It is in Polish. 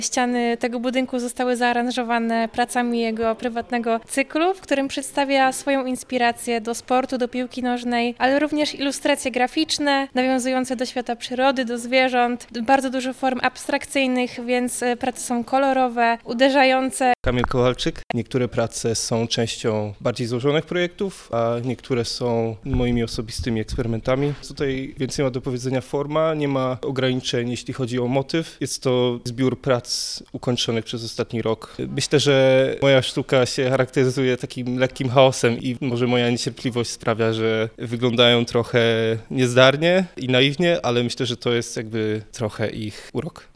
Ściany tego budynku zostały zaaranżowane pracami jego prywatnego cyklu, w którym przedstawia swoją inspirację do sportu, do piłki nożnej, ale również ilustracje graficzne, nawiązujące do świata przyrody, do zwierząt, bardzo dużo form abstrakcyjnych, więc prace są kolorowe, uderzające. Kamil Kowalczyk. Niektóre prace są częścią bardziej złożonych projektów, a niektóre są moimi osobistymi eksperymentami. Tutaj więcej ma do powiedzenia forma, nie ma ograniczeń, jeśli chodzi o motyw. Jest to zbiór prac ukończonych przez ostatni rok. Myślę, że moja sztuka się charakteryzuje takim lekkim chaosem i może moja niecierpliwość sprawia, że wyglądają trochę niezdarnie i naiwnie, ale myślę, że to jest jakby trochę ich urok.